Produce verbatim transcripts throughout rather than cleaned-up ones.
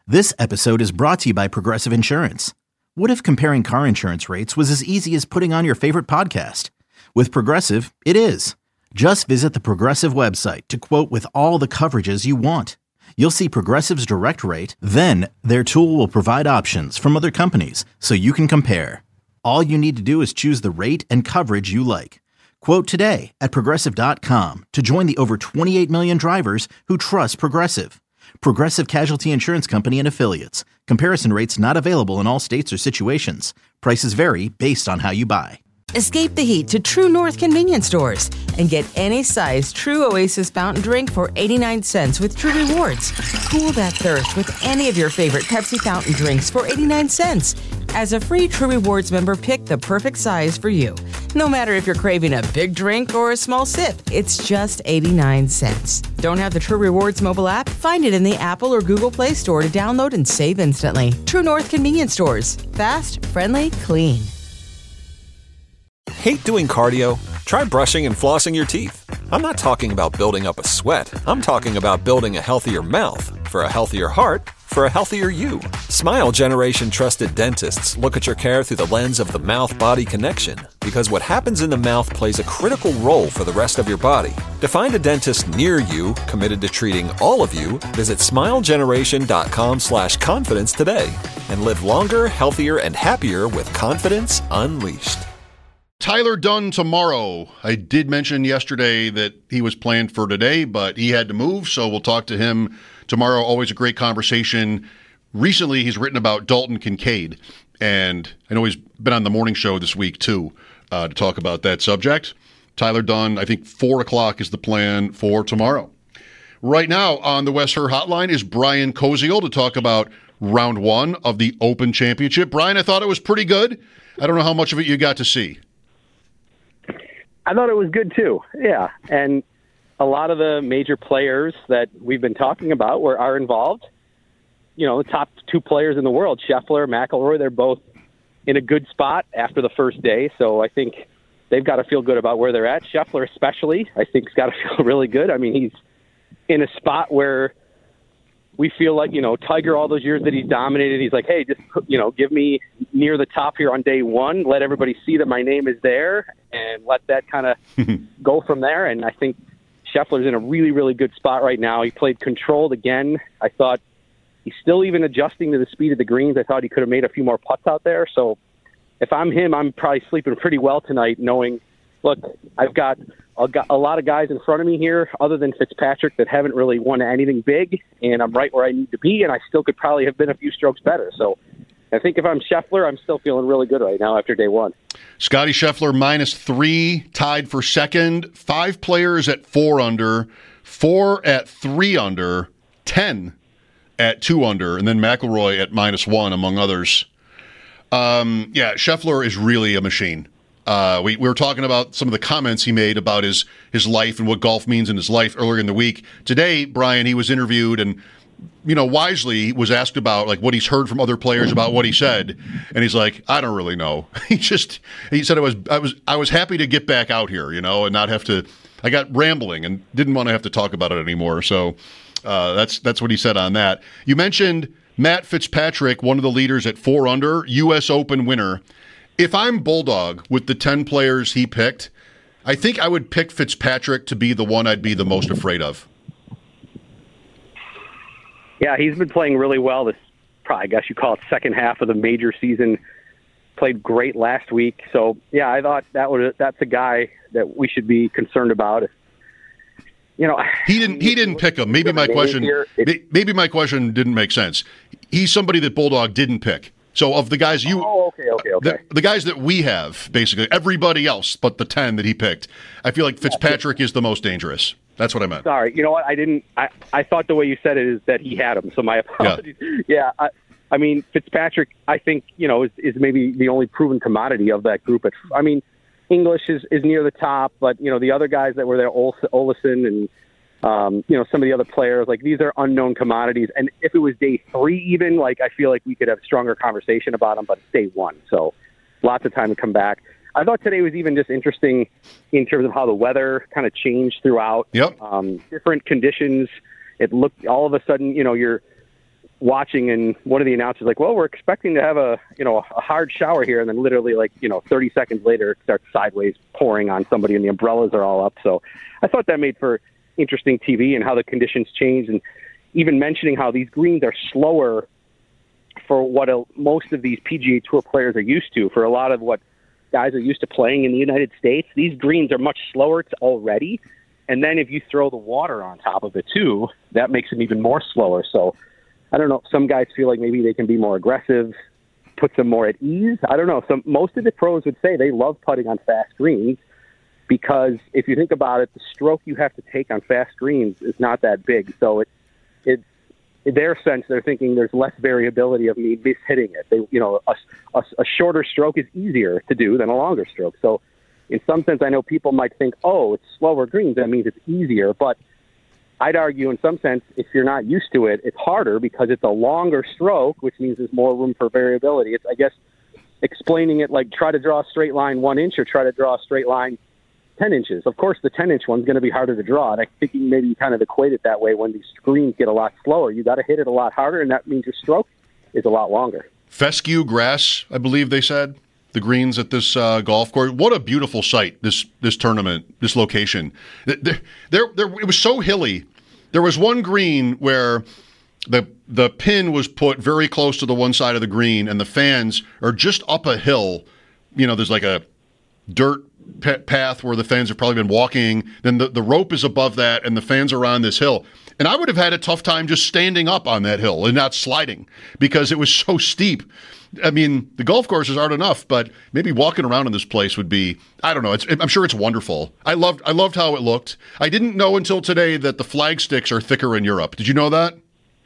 This episode is brought to you by Progressive Insurance. What if comparing car insurance rates was as easy as putting on your favorite podcast? With Progressive, it is. Just visit the Progressive website to quote with all the coverages you want. You'll see Progressive's direct rate, then their tool will provide options from other companies so you can compare. All you need to do is choose the rate and coverage you like. Quote today at progressive dot com to join the over twenty-eight million drivers who trust Progressive. Progressive Casualty Insurance Company and Affiliates. Comparison rates not available in all states or situations. Prices vary based on how you buy. Escape the heat to True North convenience stores and get any size True Oasis fountain drink for eighty-nine cents with True Rewards. Cool that thirst with any of your favorite Pepsi fountain drinks for eighty-nine cents. As a free True Rewards member, pick the perfect size for you. No matter if you're craving a big drink or a small sip, it's just eighty-nine cents. Don't have the True Rewards mobile app? Find it in the Apple or Google Play Store to download and save instantly. True North convenience stores. Fast, friendly, clean. Hate doing cardio? Try brushing and flossing your teeth. I'm not talking about building up a sweat. I'm talking about building a healthier mouth for a healthier heart for a healthier you. Smile Generation trusted dentists look at your care through the lens of the mouth-body connection, because what happens in the mouth plays a critical role for the rest of your body. To find a dentist near you committed to treating all of you, visit smilegeneration.com slash confidence today and live longer, healthier, and happier with confidence unleashed. Tyler Dunne tomorrow. I did mention yesterday that he was planned for today, but he had to move, so we'll talk to him tomorrow. Always a great conversation. Recently, he's written about Dalton Kincaid, and I know he's been on the morning show this week, too, uh, to talk about that subject. Tyler Dunne, I think four o'clock is the plan for tomorrow. Right now on the Wes Herr Hotline is Brian Koziol to talk about round one of the Open Championship. Brian, I thought it was pretty good. I don't know how much of it you got to see. I thought it was good, too. Yeah, and a lot of the major players that we've been talking about were are involved. You know, the top two players in the world, Scheffler, McIlroy, they're both in a good spot after the first day, so I think they've got to feel good about where they're at. Scheffler especially, I think, has got to feel really good. I mean, he's in a spot where we feel like, you know, Tiger, all those years that he's dominated, he's like, hey, just, you know, give me near the top here on day one. Let everybody see that my name is there and let that kind of go from there. And I think Scheffler's in a really, really good spot right now. He played controlled again. I thought he's still even adjusting to the speed of the greens. I thought he could have made a few more putts out there. So if I'm him, I'm probably sleeping pretty well tonight knowing, look, I've got a lot of guys in front of me here other than Fitzpatrick that haven't really won anything big, and I'm right where I need to be, and I still could probably have been a few strokes better. So I think if I'm Scheffler, I'm still feeling really good right now after day one. Scotty Scheffler minus three, tied for second. Five players at four under, four at three under, ten at two under, and then McIlroy at minus one, among others. Um, yeah, Scheffler is really a machine. Uh, we, we were talking about some of the comments he made about his, his life and what golf means in his life earlier in the week. Today, Brian, he was interviewed and, you know, wisely was asked about like what he's heard from other players about what he said. And he's like, I don't really know. he just, he said, I was, I was, I was happy to get back out here, you know, and not have to, I got rambling and didn't want to have to talk about it anymore. So uh, that's, that's what he said on that. You mentioned Matt Fitzpatrick, one of the leaders at four under, U S Open winner. If I'm Bulldog with the ten players he picked, I think I would pick Fitzpatrick to be the one I'd be the most afraid of. Yeah, he's been playing really well this, probably, I guess you call it second half of the major season. Played great last week. So, yeah, I thought that would that's a guy that we should be concerned about. You know, he didn't he didn't pick him. Maybe my question here, maybe my question didn't make sense. He's somebody that Bulldog didn't pick. So of the guys you, oh, okay, okay, okay. The, the guys that we have, basically everybody else but the ten that he picked, I feel like Fitzpatrick is the most dangerous. That's what I meant. Sorry, you know what? I didn't. I, I thought the way you said it is that he had him. So my apologies. Yeah, yeah I, I mean Fitzpatrick, I think you know is, is maybe the only proven commodity of that group. At, I mean, English is, is near the top, but you know the other guys that were there, Ol- Olesen and. Um, you know, some of the other players, like these are unknown commodities. And if it was day three even, like I feel like we could have a stronger conversation about them, but it's day one. So lots of time to come back. I thought today was even just interesting in terms of how the weather kind of changed throughout. Yep. Um, different conditions. It looked all of a sudden, you know, you're watching, and one of the announcers like, well, we're expecting to have a, you know, a hard shower here. And then literally like, you know, thirty seconds later, it starts sideways pouring on somebody and the umbrellas are all up. So I thought that made for interesting T V and how the conditions change, and even mentioning how these greens are slower for what a, most of these P G A Tour players are used to. For a lot of what guys are used to playing in the United States, these greens are much slower already. And then if you throw the water on top of it too, that makes them even more slower. So I don't know. Some guys feel like maybe they can be more aggressive, puts them more at ease. I don't know. Some, most of the pros would say they love putting on fast greens because if you think about it, the stroke you have to take on fast greens is not that big. So it, it, in their sense, they're thinking there's less variability of me mishitting it. They, you know, a, a, a shorter stroke is easier to do than a longer stroke. So in some sense, I know people might think, oh, it's slower greens. That means it's easier. But I'd argue in some sense, if you're not used to it, it's harder because it's a longer stroke, which means there's more room for variability. It's, I guess, explaining it like try to draw a straight line one inch or try to draw a straight line ten inches. Of course, the ten-inch one's going to be harder to draw, and I think you maybe kind of equate it that way. When these greens get a lot slower, you got to hit it a lot harder, and that means your stroke is a lot longer. Fescue grass, I believe they said, the greens at this uh, golf course. What a beautiful site, this this tournament, this location. There, there, there, it was so hilly. There was one green where the the pin was put very close to the one side of the green, and the fans are just up a hill. You know, there's like a dirt path where the fans have probably been walking. Then the, the rope is above that, and the fans are on this hill. And I would have had a tough time just standing up on that hill and not sliding because it was so steep. I mean, the golf courses aren't enough, but maybe walking around in this place would be, I don't know, it's, I'm sure it's wonderful. I loved I loved how it looked. I didn't know until today that the flag sticks are thicker in Europe. Did you know that?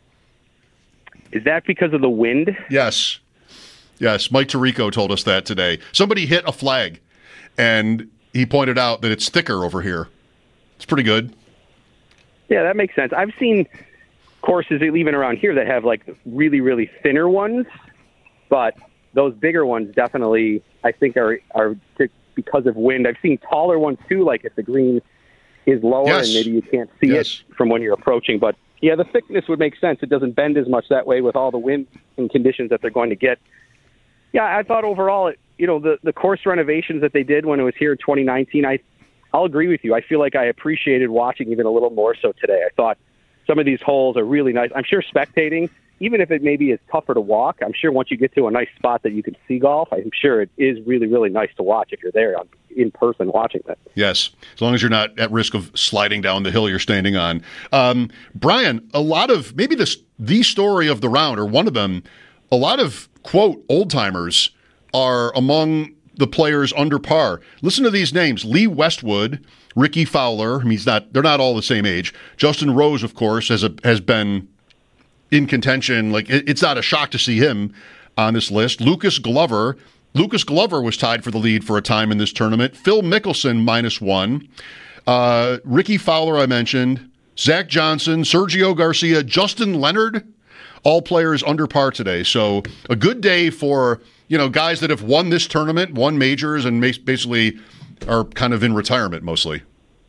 Is that because of the wind? Yes. Yes, Mike Tirico told us that today. Somebody hit a flag, and he pointed out that it's thicker over here. It's pretty good. Yeah, that makes sense. I've seen courses even around here that have like really, really thinner ones, but those bigger ones definitely, I think, are are because of wind. I've seen taller ones too, like if the green is lower yes. and maybe you can't see yes. it from when you're approaching. But yeah, the thickness would make sense. It doesn't bend as much that way with all the wind and conditions that they're going to get. Yeah, I thought overall, it, you know, the, the course renovations that they did when it was here in twenty nineteen, I, I'll agree with you. I feel like I appreciated watching even a little more so today. I thought some of these holes are really nice. I'm sure spectating, even if it maybe is tougher to walk, I'm sure once you get to a nice spot that you can see golf, I'm sure it is really, really nice to watch if you're there on, in person watching that. Yes, as long as you're not at risk of sliding down the hill you're standing on. Um, Brian, a lot of, maybe this the story of the round, or one of them, a lot of, quote, old-timers are among the players under par. Listen to these names: Lee Westwood, Ricky Fowler. I mean, he's not, they're not all the same age. Justin Rose, of course, has a, has been in contention. Like, it, it's not a shock to see him on this list. Lucas Glover. Lucas Glover was tied for the lead for a time in this tournament. Phil Mickelson, minus one. Uh, Ricky Fowler, I mentioned. Zach Johnson, Sergio Garcia, Justin Leonard, all players under par today. So a good day for, you know, guys that have won this tournament, won majors, and basically are kind of in retirement mostly.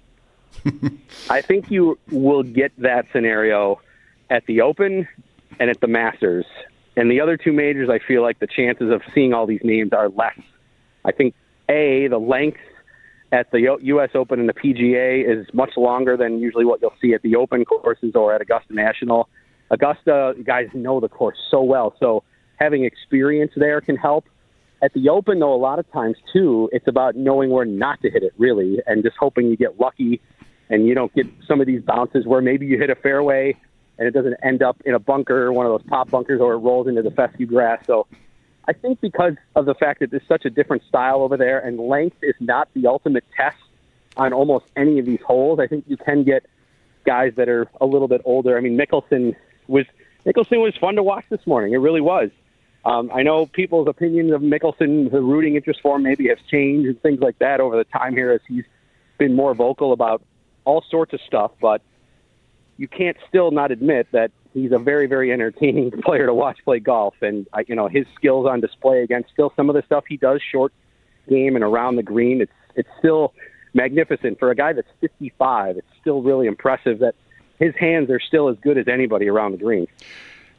I think you will get that scenario at the Open and at the Masters. And the other two majors, I feel like the chances of seeing all these names are less. I think, A, the length at the U S Open and the P G A is much longer than usually what you'll see at the Open courses or at Augusta National. Augusta, guys know the course so well, so having experience there can help. At the Open, though, a lot of times, too, it's about knowing where not to hit it, really, and just hoping you get lucky and you don't get some of these bounces where maybe you hit a fairway and it doesn't end up in a bunker, one of those pop bunkers, or it rolls into the fescue grass. So I think because of the fact that there's such a different style over there and length is not the ultimate test on almost any of these holes, I think you can get guys that are a little bit older. I mean, Mickelson was Mickelson was fun to watch this morning. It really was. Um, I know people's opinions of Mickelson, the rooting interest for him, maybe has changed and things like that over the time here as he's been more vocal about all sorts of stuff, but you can't still not admit that he's a very, very entertaining player to watch play golf. And, uh, you know, his skills on display against still some of the stuff he does short game and around the green, it's it's still magnificent. For a guy that's fifty-five, it's still really impressive that his hands are still as good as anybody around the green.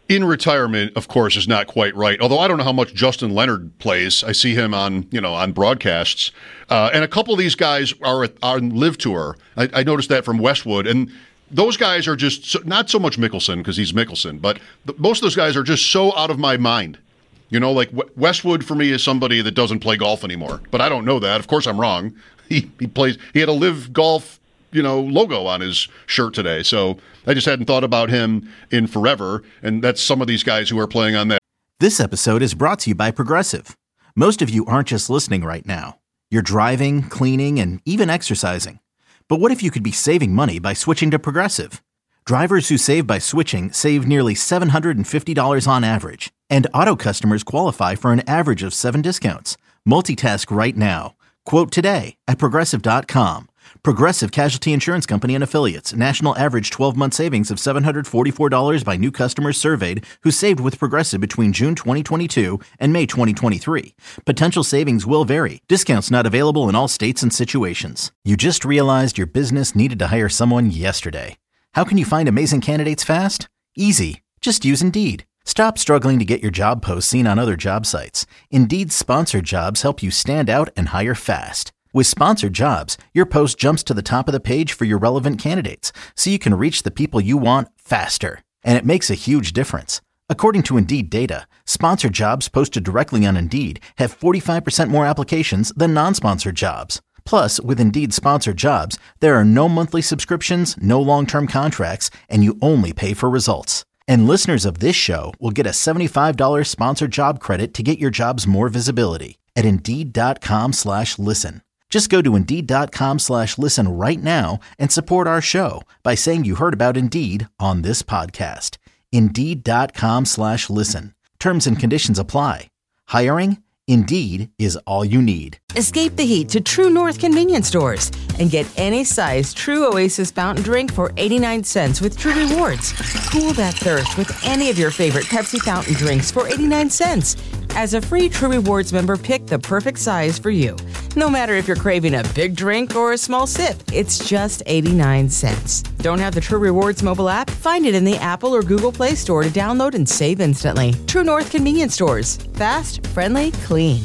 in retirement, of course, is not quite right. Although I don't know how much Justin Leonard plays. I see him on, you know, on broadcasts. Uh, and a couple of these guys are at, on Live Tour. I, I noticed that from Westwood. And those guys are just, so, not so much Mickelson, because he's Mickelson, but the, most of those guys are just so out of my mind. You know, like w- Westwood for me is somebody that doesn't play golf anymore. But I don't know that. Of course I'm wrong. He, he plays, he had a Live Golf, you know, logo on his shirt today. So I just hadn't thought about him in forever, and that's some of these guys who are playing on that. This episode is brought to you by Progressive. Most of you aren't just listening right now. You're driving, cleaning, and even exercising. But what if you could be saving money by switching to Progressive? Drivers who save by switching save nearly seven hundred fifty dollars on average, and auto customers qualify for an average of seven discounts. Multitask right now. Quote today at Progressive dot com. Progressive Casualty Insurance Company and Affiliates. National average twelve-month savings of seven hundred forty-four dollars by new customers surveyed who saved with Progressive between June twenty twenty-two and May twenty twenty-three. Potential savings will vary. Discounts not available in all states and situations. You just realized your business needed to hire someone yesterday. How can you find amazing candidates fast? Easy. Just use Indeed. Stop struggling to get your job posts seen on other job sites. Indeed's sponsored jobs help you stand out and hire fast. With sponsored jobs, your post jumps to the top of the page for your relevant candidates, so you can reach the people you want faster. And it makes a huge difference. According to Indeed data, sponsored jobs posted directly on Indeed have forty-five percent more applications than non-sponsored jobs. Plus, with Indeed sponsored jobs, there are no monthly subscriptions, no long-term contracts, and you only pay for results. And listeners of this show will get a seventy-five dollars sponsored job credit to get your jobs more visibility at Indeed.com slash listen. Just go to Indeed.com slash listen right now and support our show by saying you heard about Indeed on this podcast. Indeed.com slash listen. Terms and conditions apply. Hiring? Indeed is all you need. Escape the heat to True North convenience stores and get any size True Oasis fountain drink for eighty-nine cents with True Rewards. Cool that thirst with any of your favorite Pepsi fountain drinks for eighty-nine cents. As a free True Rewards member, pick the perfect size for you. No matter if you're craving a big drink or a small sip, it's just eighty-nine cents. Don't have the True Rewards mobile app? Find it in the Apple or Google Play Store to download and save instantly. True North convenience stores. Fast, friendly, clean.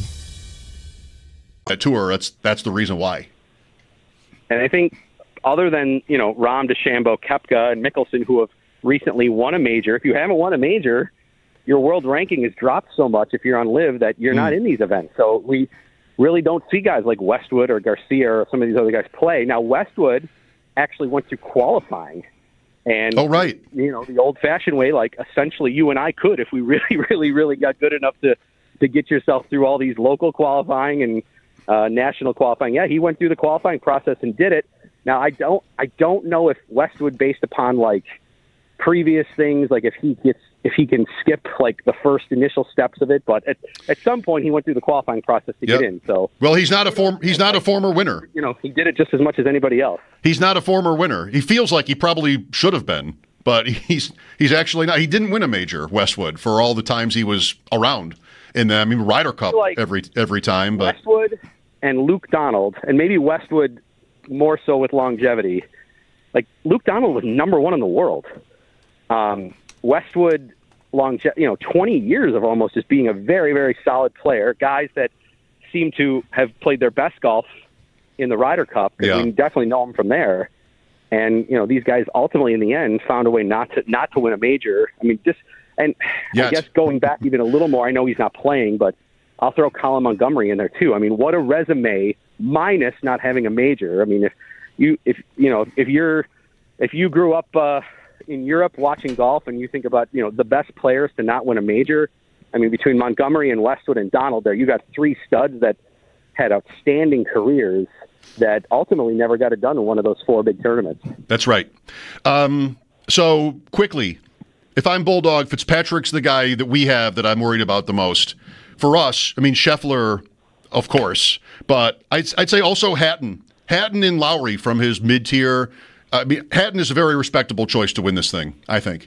That tour, that's that's the reason why. And I think other than, you know, Rahm, DeChambeau, Koepka, and Mickelson, who have recently won a major, if you haven't won a major, your world ranking has dropped so much if you're on Live that you're mm. not in these events. So we really don't see guys like Westwood or Garcia or some of these other guys play. Now, Westwood actually went through qualifying. And, oh, right. you know, the old-fashioned way, like essentially you and I could if we really, really, really got good enough to, to get yourself through all these local qualifying and uh, national qualifying. Yeah, he went through the qualifying process and did it. Now, I don't I don't know if Westwood, based upon, like, previous things, like if he gets if he can skip like the first initial steps of it, but at, at some point he went through the qualifying process to yep. get in. So well, he's not a form he's not a former winner. You know, he did it just as much as anybody else. He's not a former winner. He feels like he probably should have been, but he's he's actually not. He didn't win a major, Westwood, for all the times he was around in the I mean Ryder Cup like every every time. But Westwood and Luke Donald, and maybe Westwood more so with longevity. Like Luke Donald was number one in the world. Um, Westwood, long, you know, twenty years of almost just being a very, very solid player. Guys that seem to have played their best golf in the Ryder Cup, because yeah. we definitely know them from there. And you know, these guys ultimately, in the end, found a way not to not to win a major. I mean, just and yes. I guess going back even a little more, I know he's not playing, but I'll throw Colin Montgomery in there too. I mean, what a resume minus not having a major. I mean, if you if you know if you're if you grew up. Uh, in Europe watching golf and you think about, you know, the best players to not win a major, I mean, between Montgomery and Westwood and Donald there, you got three studs that had outstanding careers that ultimately never got it done in one of those four big tournaments. That's right. Um, so quickly, if I'm Bulldog, Fitzpatrick's the guy that we have that I'm worried about the most. For us, I mean, Scheffler, of course, but I'd, I'd say also Hatton. Hatton and Lowry from his mid-tier. I mean, Hatton is a very respectable choice to win this thing, I think.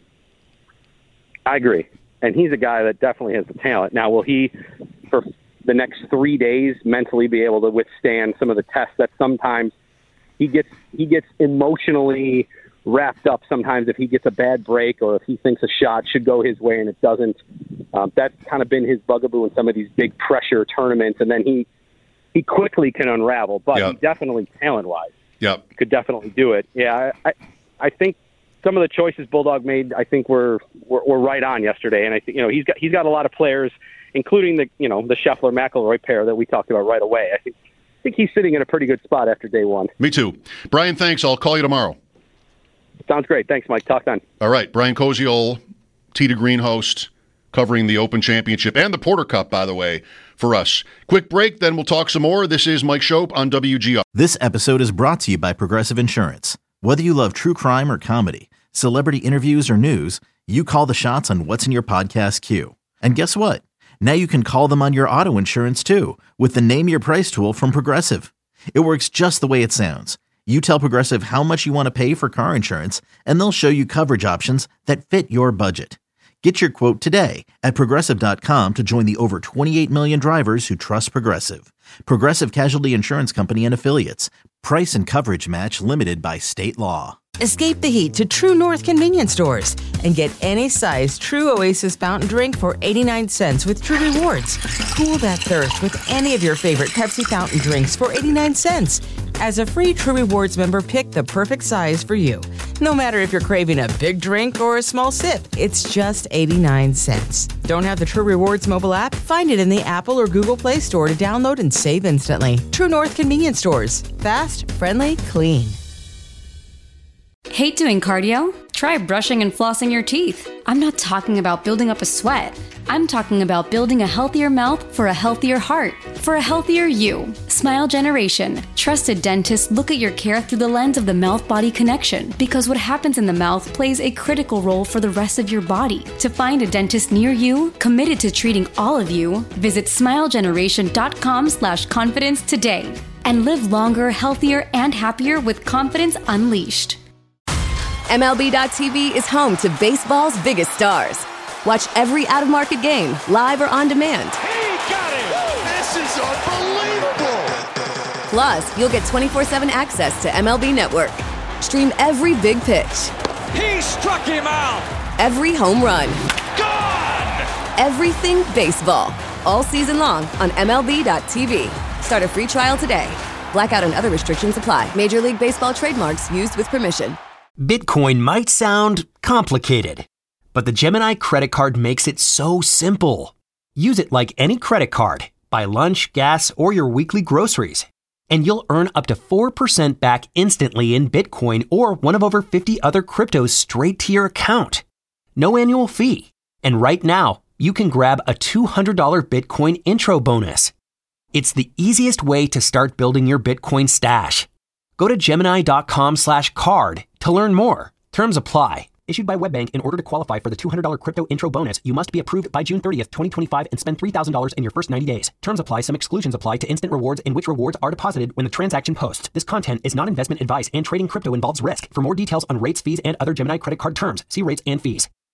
I agree. And he's a guy that definitely has the talent. Now, will he, for the next three days, mentally be able to withstand some of the tests that sometimes he gets he gets emotionally wrapped up sometimes if he gets a bad break or if he thinks a shot should go his way and it doesn't. Um, that's kind of been his bugaboo in some of these big pressure tournaments, and then he he quickly can unravel. But yep. he definitely, talent-wise, yep. could definitely do it. Yeah, I, I I think some of the choices Bulldog made, I think were, were were right on yesterday, and I think you know he's got he's got a lot of players, including the you know the Scheffler McIlroy pair that we talked about right away. I think I think he's sitting in a pretty good spot after day one. Me too, Brian. Thanks. I'll call you tomorrow. Sounds great. Thanks, Mike. Talk then. All right, Brian Koziol, Tee to Green host, covering the Open Championship and the Porter Cup, by the way, for us. Quick break, then we'll talk some more. This is Mike Schopp on W G R. This episode is brought to you by Progressive Insurance. Whether you love true crime or comedy, celebrity interviews or news, you call the shots on what's in your podcast queue. And guess what? Now you can call them on your auto insurance too with the Name Your Price tool from Progressive. It works just the way it sounds. You tell Progressive how much you want to pay for car insurance, and they'll show you coverage options that fit your budget. Get your quote today at Progressive dot com to join the over twenty-eight million drivers who trust Progressive. Progressive Casualty Insurance Company and Affiliates. Price and coverage match limited by state law. Escape the heat to True North convenience stores and get any size True Oasis fountain drink for eighty-nine cents with True Rewards. Cool that thirst with any of your favorite Pepsi fountain drinks for eighty-nine cents. As a free True Rewards member, pick the perfect size for you. No matter if you're craving a big drink or a small sip, it's just eighty-nine cents. Don't have the True Rewards mobile app? Find it in the Apple or Google Play Store to download and save instantly. True North convenience stores. Fast, friendly, clean. Hate doing cardio? Try brushing and flossing your teeth. I'm not talking about building up a sweat. I'm talking about building a healthier mouth for a healthier heart, for a healthier you. Smile Generation. Trusted dentists look at your care through the lens of the mouth-body connection, because what happens in the mouth plays a critical role for the rest of your body. To find a dentist near you, committed to treating all of you, visit smile generation dot com slash confidence today. And live longer, healthier, and happier with confidence unleashed. M L B dot T V is home to baseball's biggest stars. Watch every out-of-market game, live or on demand. He got it! This is unbelievable! Plus, you'll get twenty-four seven access to M L B Network. Stream every big pitch. He struck him out! Every home run. Gone! Everything baseball. All season long on M L B dot T V. Start a free trial today. Blackout and other restrictions apply. Major League Baseball trademarks used with permission. Bitcoin might sound complicated, but the Gemini credit card makes it so simple. Use it like any credit card. Buy lunch, gas, or your weekly groceries, and you'll earn up to four percent back instantly in Bitcoin or one of over fifty other cryptos straight to your account. No annual fee. And right now, you can grab a two hundred dollars Bitcoin intro bonus. It's the easiest way to start building your Bitcoin stash. Go to Gemini dot com slash card to learn more. Terms apply. Issued by WebBank. In order to qualify for the two hundred dollars crypto intro bonus, you must be approved by June thirtieth, twenty twenty-five and spend three thousand dollars in your first ninety days. Terms apply. Some exclusions apply to instant rewards, in which rewards are deposited when the transaction posts. This content is not investment advice, and trading crypto involves risk. For more details on rates, fees, and other Gemini credit card terms, see rates and fees.